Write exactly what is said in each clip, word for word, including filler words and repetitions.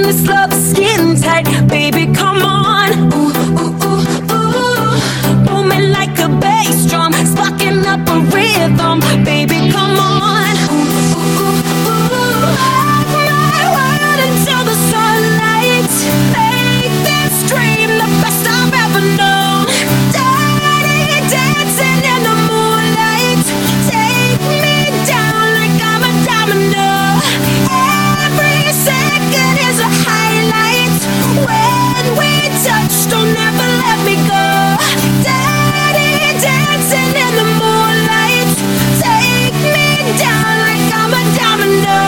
this love skin tight, baby, come on. Ooh, ooh, ooh, ooh. Booming like a bass drum, sparking up a rhythm, baby, come on. Ooh, ooh, ooh, ooh. Rock my world until the sunlight. Make this dream the best I've ever known. Dirty dancing in the moonlight. Take me down like I'm a domino. Every second is a highlight. When we touch, don't ever let me go. Dirty dancing in the moonlight. Take me down like I'm a domino.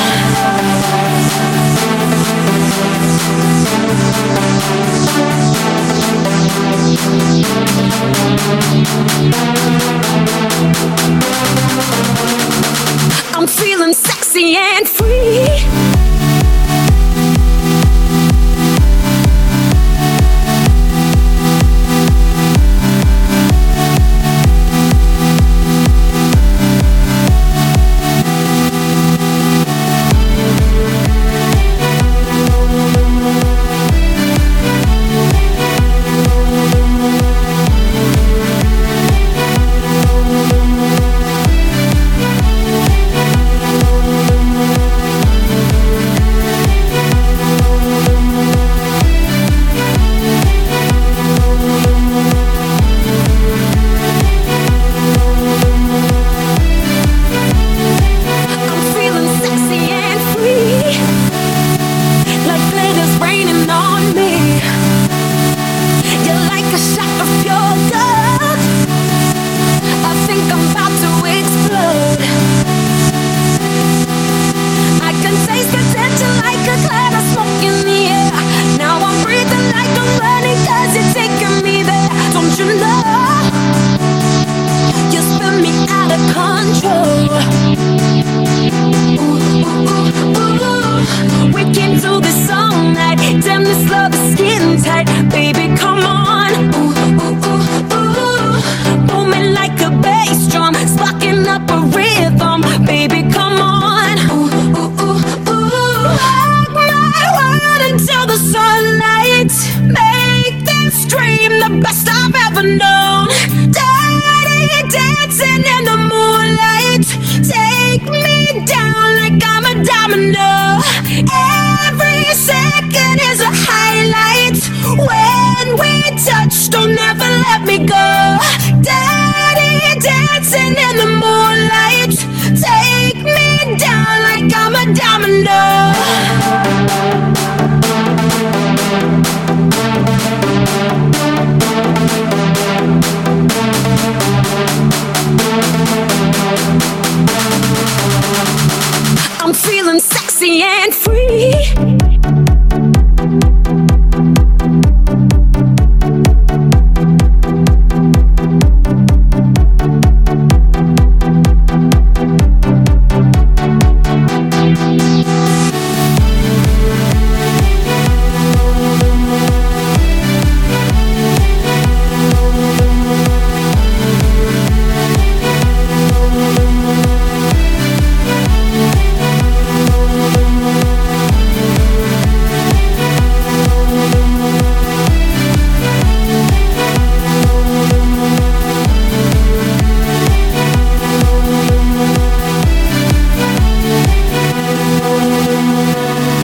I'm feeling sexy and free. Don't ever let me go. Dirty dancing in the moonlight. Take me down like I'm a domino. I'm feeling sexy and free.